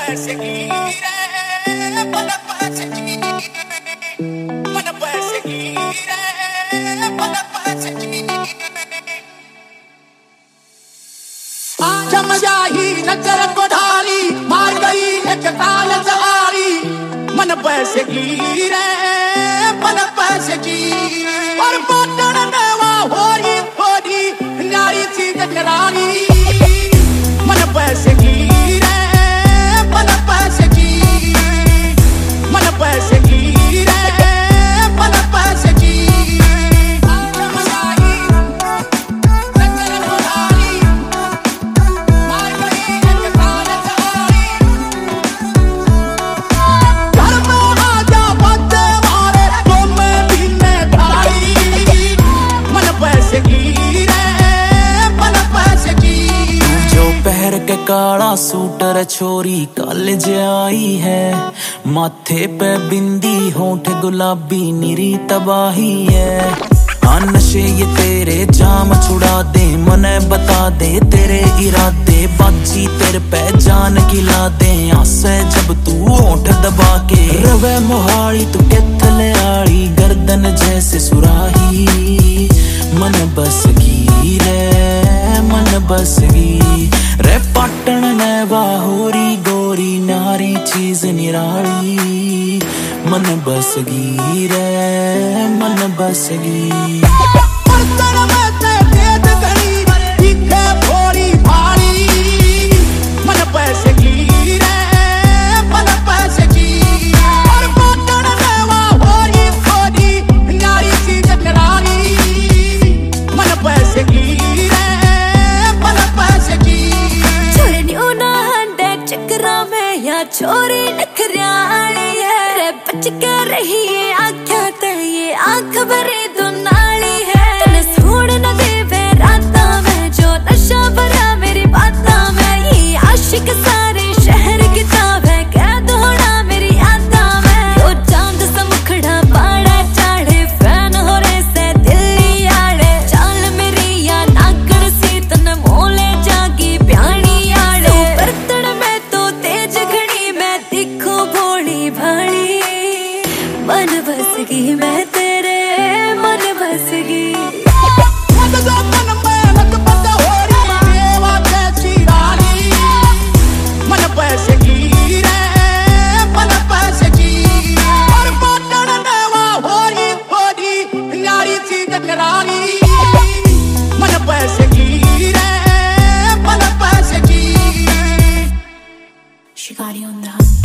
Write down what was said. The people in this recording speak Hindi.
नजर को ढाली मार गई एक ताल सवारी मन पैसे की रे मन पैसे की और पाटण नवा होरी होरी न्यारी सी गजरानी मन पैसे की रे मन पैसे की मन पैसे की रे मन पैसे की के काला सूटर छोरी कॉलेज आई है माथे पे बिंदी होंठ गुलाबी निरी तबाही है नशे ये तेरे जाम छुड़ा दे मने बता दे तेरे इरादे बाजी तेरे पे जान खिला दे आसे जब तू होंठ दबा के रवे मोहाली तू केथले आली गर्दन जैसे सुराही मन बस की रे मन बस की रे पाटण नवा होरी गोरी नारी चीज निराली मन बस गी रे मन बस गी छोरी नखरियाली है बच के रही है आँखों ते ये आँख भरे तो नाली है तने छोड़ न दे वे राता में जो नशा भरा मेरी बाता में ये आशिक सारे शहर की ताब है कैद होना मेरी आदा में वो चांद सा मुखड़ा पाड़ा चाड़े फैन हो रहे से दिल्ली आड़े चाल मेरी या नाकड़ सी तने मोले जागी प्यानी आड़े बर्तन में तो तेज दिखो भोली भाली मन बस गई मैं तेरे मन बस गई मन पैसे की रे मन पैसे की और पाटण नवा होरी होरी न्यारी सी गजरानी मन पैसे की रे मन पैसे की शिकारी on the